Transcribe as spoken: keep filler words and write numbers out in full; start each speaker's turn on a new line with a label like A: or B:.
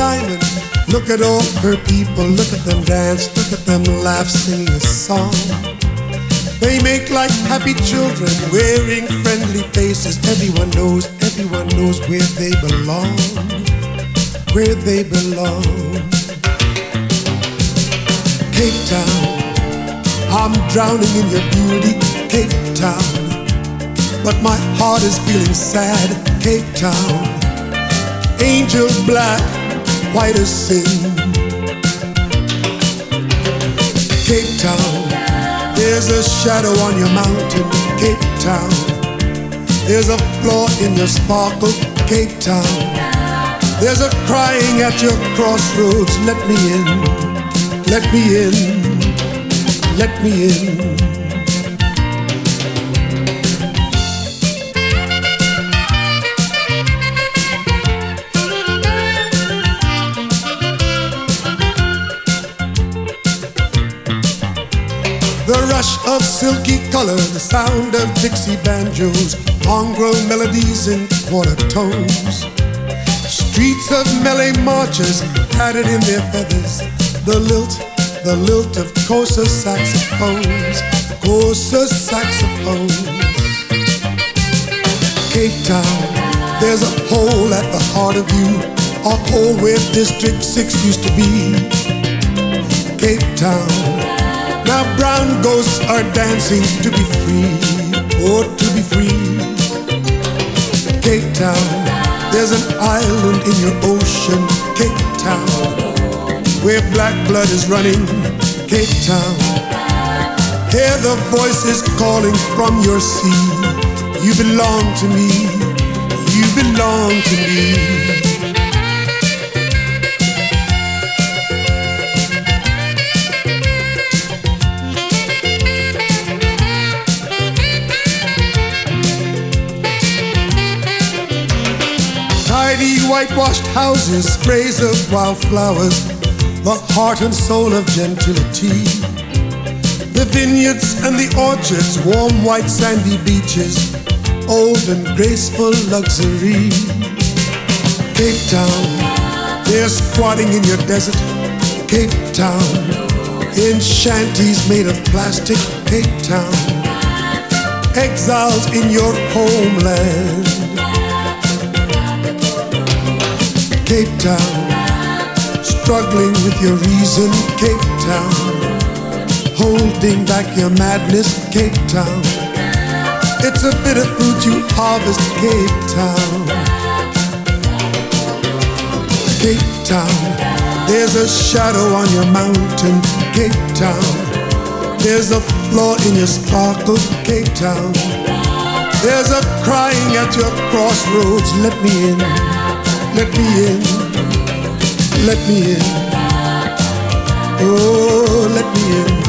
A: diamond. Look at all her people, look at them dance, look at them laugh, singing a song. They make like happy children, wearing friendly faces. Everyone knows, everyone knows where they belong, where they belong. Cape Town, I'm drowning in your beauty, Cape Town. But my heart is feeling sad, Cape Town. Angel black, white as sin. Cape Town, there's a shadow on your mountain, Cape Town. There's a flaw in your sparkle, Cape Town. There's a crying at your crossroads. Let me in, let me in, let me in. The rush of silky color, the sound of Dixie banjos, mongrel melodies in quarter tones. Streets of melee marchers padded in their feathers. The lilt, the lilt of coarser saxophones, coarser saxophones. Cape Town, there's a hole at the heart of you, a hole where District six used to be. Cape Town, now brown ghosts are dancing to be free, oh, to be free. Cape Town, there's an island in your ocean, Cape Town, where black blood is running, Cape Town. Hear the voices calling from your sea. You belong to me, you belong to me. Tidy whitewashed houses, sprays of wildflowers, the heart and soul of gentility. The vineyards and the orchards, warm white sandy beaches, old and graceful luxury. Cape Town, they're squatting in your desert, Cape Town, in shanties made of plastic, Cape Town, exiles in your homeland. Cape Town, struggling with your reason, Cape Town, holding back your madness, Cape Town. It's a bitter fruit you harvest, Cape Town. Cape Town, there's a shadow on your mountain, Cape Town. There's a flaw in your sparkle, Cape Town. There's a crying at your crossroads. Let me in, let me in, let me in. Oh, let me in.